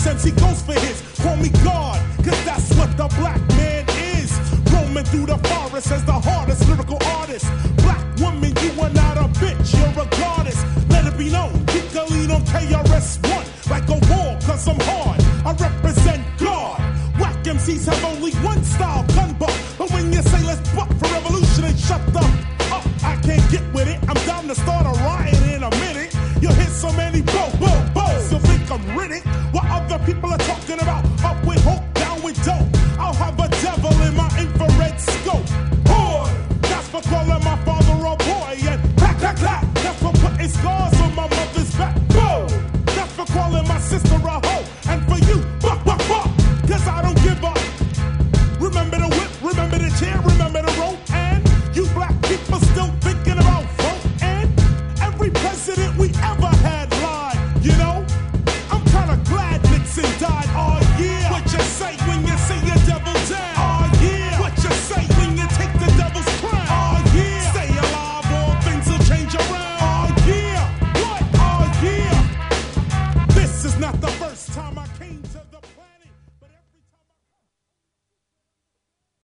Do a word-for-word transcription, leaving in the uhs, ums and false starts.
cents, he goes for his. Call me God, cause that's what the black man is. Roaming through the forest as the